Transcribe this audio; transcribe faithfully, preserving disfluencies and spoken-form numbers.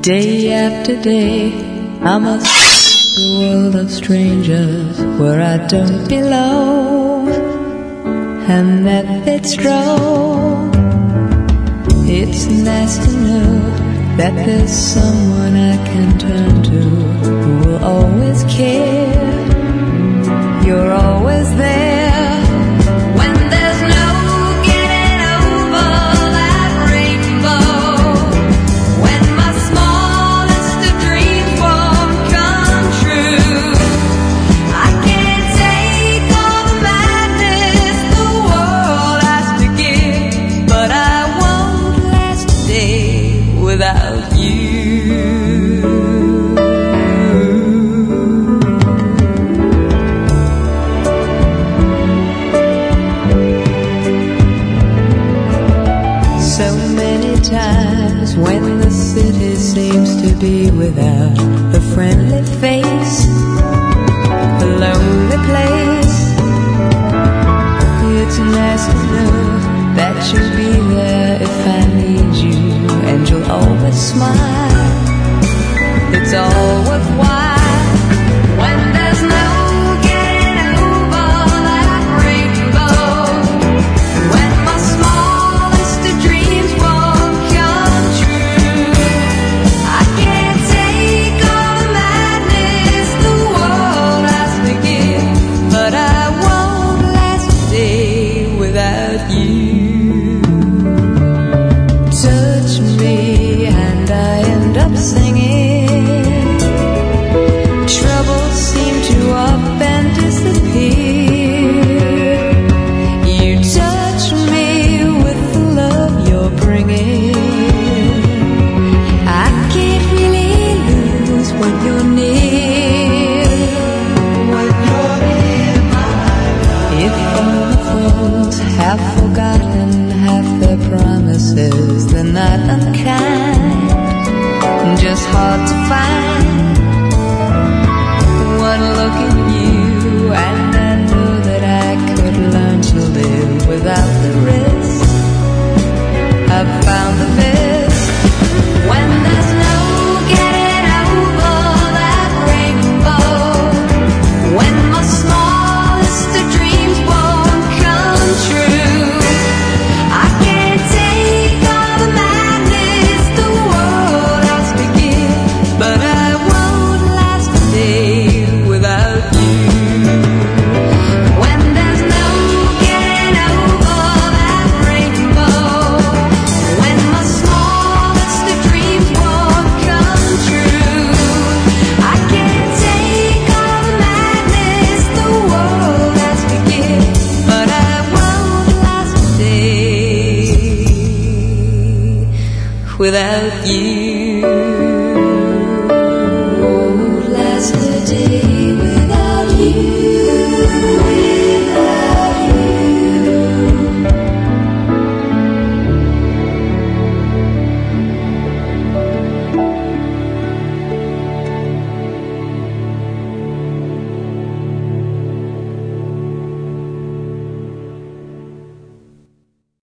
Day after day, I must a world of strangers where I don't belong, and that it's wrong. It's nice to know that there's someone I can turn to who will always care. You're always there when there's no getting over that rainbow. When my smallest of dreams won't come true, I can't take all the madness the world has to give, but I won't last a day without you. So many times when the city seems to be without a friendly face, a lonely place, it's nice to know that you'll be there if I need you, and you'll always smile. It's all worthwhile when there's no getting over that rainbow. When my smallest of dreams won't come true, I can't take all the madness the world has to give, but I won't last a day without you. Touch me and I end up singing. Troubles seem to up and disappear. You touch me with the love you're bringing. I can't really lose when you're near. When you're near, my love. If all the fools have forgotten half their promises, they're not unkind, just hard to find. One look at you and I know that I could learn to live without the risk. I've found the best when there's no getting over that rainbow. When my smallest of dreams won't come true, I can't take all the madness the world has to give, but I won't last a day without you. When there's no getting over that rainbow, when my smallest of dreams won't come true, I can't take all the madness the world has to give, but I won't last a day without you.